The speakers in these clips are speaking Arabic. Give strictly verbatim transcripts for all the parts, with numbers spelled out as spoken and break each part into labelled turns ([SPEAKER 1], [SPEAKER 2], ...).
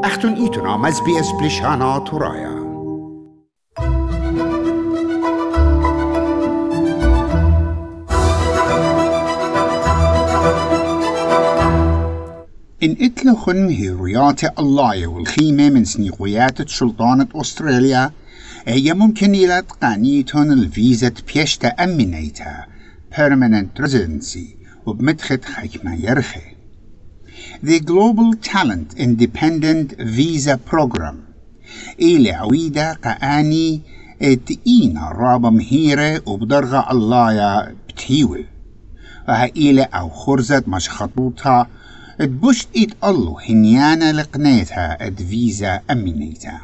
[SPEAKER 1] أختن إيتنا مز بي اس بلشانا ترايا إن إتلخن هيرويات الله والخيمة من سنيقويات سلطانة أستراليا هي ممكن إلى تقانيتهم الفيزا بيشتا أمنيتها permanent residency وبمدخت حكمة يرخي The Global Talent Independent Visa Program إلي عويدة قاني تقينا رابا مهيرة وبدرغة الله بتهيول وها إلي أو خرزة مش خطوطها تبشت إيد الله هنيانا لقنيتها اد فيزا أمنيتها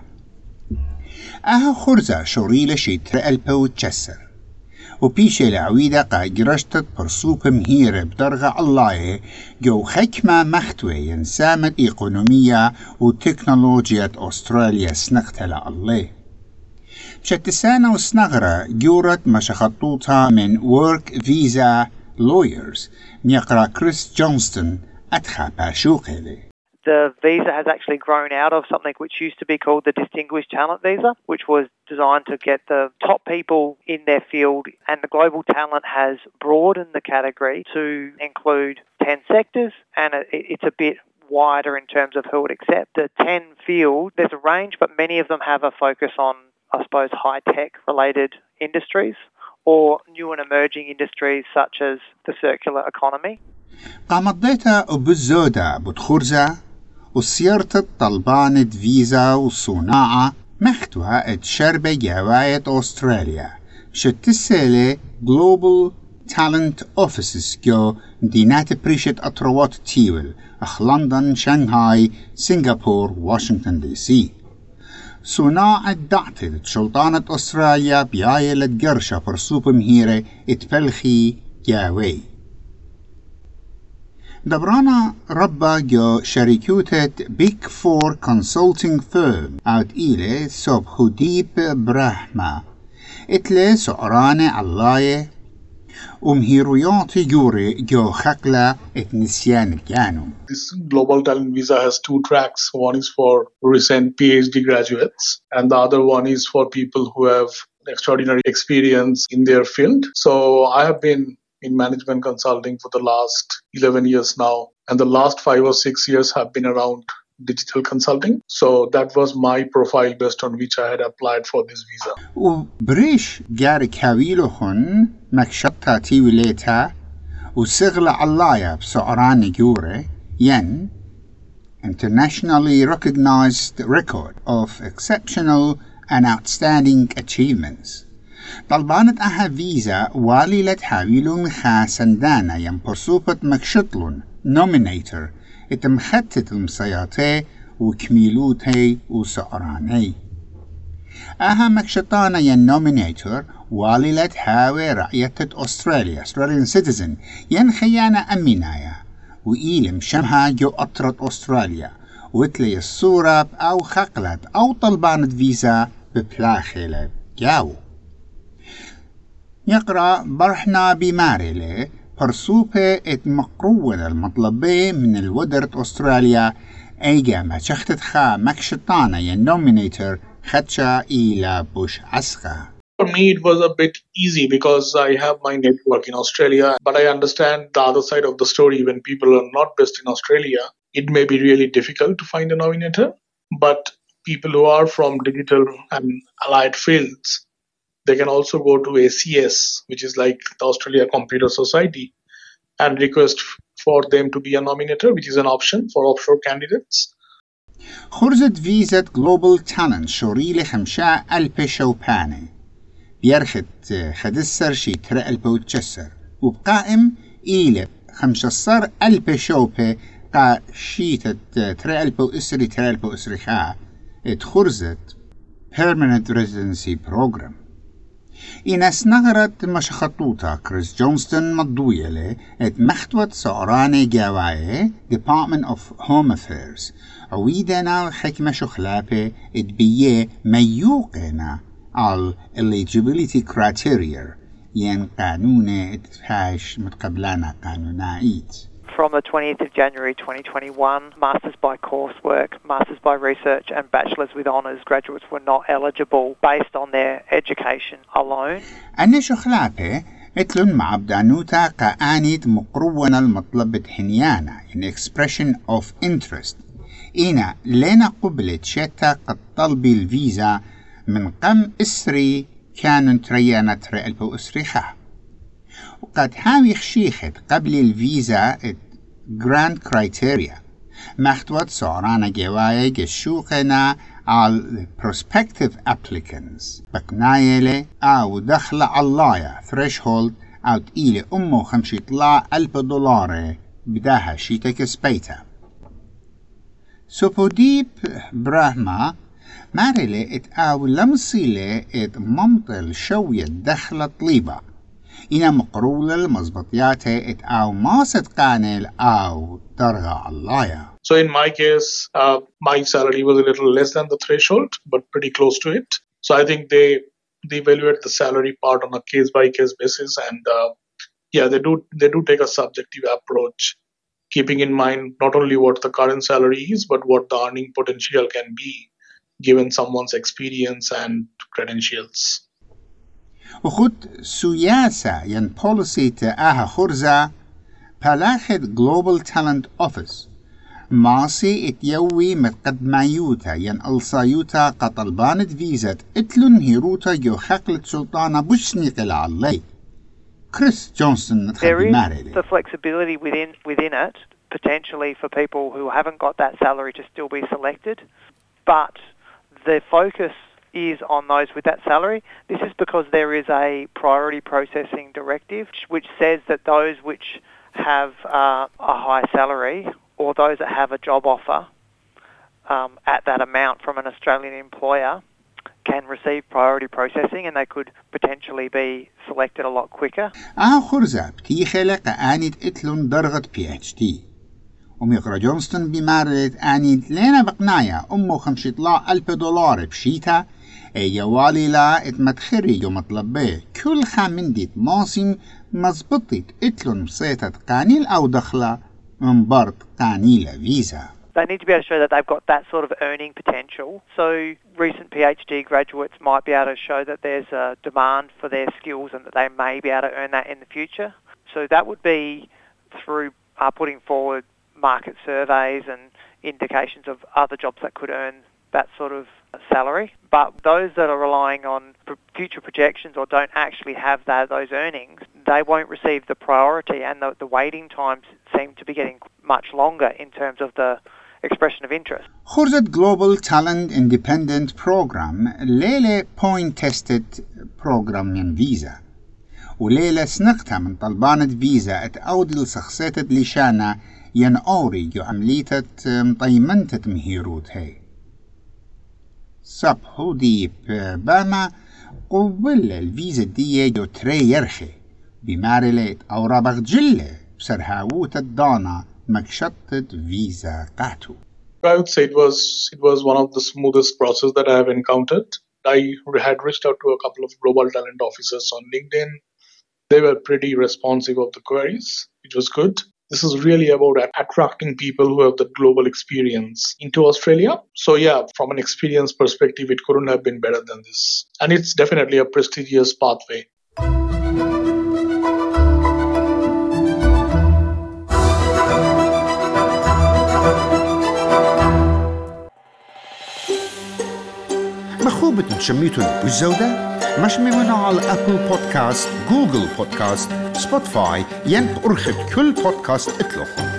[SPEAKER 1] أها خرزة شوريلة شي ترقلبة وتجسر وبيشي العويدة قا جرشتت برسوب مهيرة بدرغة الله جو حكمة مختوى ينسامت إيقونومية وتكنولوجيا أستراليا سنقتها الله بشتسانة وسنغرة جورت مشخطوطها من Work Visa Lawyers ميقرا كريس جونستون أتخابا شوقيلي.
[SPEAKER 2] The visa has actually grown out of something which used to be called the Distinguished Talent Visa, which was designed to get the top people in their field, and the global talent has broadened the category to include ten sectors, and it, it's a bit wider in terms of who would accept. The ten fields, there's a range, but many of them have a focus on, I suppose, high-tech related industries or new and emerging industries such as the circular economy.
[SPEAKER 1] قامضيتا وبالزودة بتخرزة وسيرت طلبانة فيزا وصناعة مختوها اتشربة جواية أستراليا شتسالة Global Talent Offices جو مدينات بريشة أطروات تيول أخ لندن شنغهاي سنغافور واشنطن دي سي صناعة دعتت سلطانة أستراليا بياية لتقرشة برسوب مهيرة اتبلخي جاوي دبرانا ربا جو شركوتة بيك فور كونسلتينج فيرم اوت إيلي سوب هديب براحما اتلي سعرانة علاية ومهيروياتي جوري جو خقلة اتنسيان الجانو.
[SPEAKER 3] This Global Talent Visa has two tracks. One is for recent PhD graduates and the other one is for people who have extraordinary experience in their field. So I have been in management consulting for the last eleven years now. And the last five or six years have been around digital consulting. So that was my profile based on which I had applied for this visa.
[SPEAKER 1] وبريش جاري كاويلوهن مكشطة تيوليتا وسغل علايا بسعران جوري ين Internationally Recognized Record of Exceptional and Outstanding Achievements. طلبانت أها فيزا والي لتحاويلون خاسن دانا ينبرسوبة مكشطلون نومينيتر اتمختت المسياتي وكميلوتي وسعراني أها مكشطانا ين نومينيتر والي لتحاوي رعية أستراليا Australian Citizen ين خيانة أمينايا وإيلم شمها جو أطرت أستراليا وتلي الصورة أو خقلت أو طلبانت فيزا ببلاخيلة جاو يقرأ برحنا بماريلي برسوبة ات مقروة المطلبة من الودرت أستراليا ايجا ما شختت خا مكشطانا ينومينيتر خدشا إلى بوش عسخا.
[SPEAKER 3] For me, it was a bit easy because I have my network in Australia, but I understand the other side of the story. When people are not based in Australia, it may be really difficult to find a nominator, but people who are from digital and allied fields, they can also go to A C S, which is like the Australia Computer Society, and request for them to be a nominator, which is an option for offshore candidates.
[SPEAKER 1] خرزت فيزا Global Talent شوريلي خمشا ألبي شوباني بيرخت خدسر شي ترقلبة وتجسر وبقائم إيلي خمشصر ألبي شوبي قا شيتت ترقلبة وإسري ترقلبة وإسري خا اتخرزت Permanent Residency Program. إناس نغرت مشخطوطة كريس جونستون مضويلة ات مختوت سعراني جاواي Department of Home Affairs عويدنا الحكمة شخلابة ات بيه ميوقنا على eligibility criteria ين قانون اتفاش متقبلانا قانونايت.
[SPEAKER 2] From the twentieth of January twenty twenty-one, Masters by coursework, Masters by research and Bachelors with honours graduates were not eligible based on their education alone.
[SPEAKER 1] أنا شخلابه اتلون مع بدانوتا كأنيد مقرونا المطلب حنيانا in expression of interest. إنا لنا قبلت شتا قد طلبي الفيزا من قم إسري كانوا تريانا تري ألبو إسري خا. وقد هاوي خشيخت قبل الفيزا Grand Criteria مختوت سعرانا جوايا جشوقنا على prospective applicants بقنايلة أو دخل علايا threshold أو تقيلة أمو خمشي طلع ألف دولار بداها شيتك سبيتا. سوبوديب براهما مارلة ات أو لمصيلة ات ممطل شوية دخل طليبة إنا مقرولة المزبطياتة ات أو ماسة قانل أو درغة علايا.
[SPEAKER 3] So in my case, uh, my salary was a little less than the threshold, but pretty close to it. So I think they they evaluate the salary part on a case by case basis, and uh, yeah, they do they do take a subjective approach, keeping in mind not only what the current salary is, but what the earning potential can be, given someone's experience and credentials.
[SPEAKER 1] وخد سياسة ين policy تاها خرزة بلاخد Global Talent Office ماسي اتيوي متقدمايوتا ين الصايوتا قطلبانت فيزا اتلون هيروتا جو خقلت سلطانة بشنيق العلي. Chris Johnson
[SPEAKER 2] There is the flexibility within within it, potentially for people who haven't got that salary to still be selected, but the focus is on those with that salary. This is because there is a priority processing directive which says that those which have uh, a high salary or those that have a job offer um, at that amount from an Australian employer can receive priority processing and they could potentially be selected a lot quicker.
[SPEAKER 1] آه خرزة بتيخلق آنيد اتلون درغة بي اتش دي وميقرا جونستون بمارلت آنيد لينا بقنايا أمو خمشي طلاع ألف دولار بشيتا اي يوالي لا اتمتخري جو مطلبه كل خامنديت ماسم مزبطت اتلون بصيتت قانيل أو دخلة من برد قانيلة فيزا.
[SPEAKER 2] They need to be able to show that they've got that sort of earning potential. So recent PhD graduates might be able to show that there's a demand for their skills and that they may be able to earn that in the future. So that would be through uh, putting forward market surveys and indications of other jobs that could earn that sort of salary. But those that are relying on future projections or don't actually have that, those earnings, they won't receive the priority, and the, the waiting times seem to be getting much longer in terms of the expression of interest.
[SPEAKER 1] خرزت Global Talent Independent Program ليلة point tested program من فيزا وليلة سنقتها من طلبانة فيزا اتأودل سخصيتت لشانا ين أوري جو عمليتت مطيمنتت مهيروت هاي سب هودي باما قبل الفيزا دي جو تري يرخي بمارلت أو رابغ جلة بسرهاوت الدانا مكشطت فيزا قاتو.
[SPEAKER 3] I would say it was it was one of the smoothest process that I have encountered. I had reached out to a couple of global talent officers on LinkedIn. They were pretty responsive of the queries, which was good. This is really about attracting people who have the global experience into Australia. So yeah, from an experience perspective, it couldn't have been better than this. And it's definitely a prestigious pathway.
[SPEAKER 1] مخوبة تشميتون بالزودة مش ممنوع على أبل بودكاست، جوجل بودكاست، سبوتفاي، ينب أرخد كل بودكاست اطلق.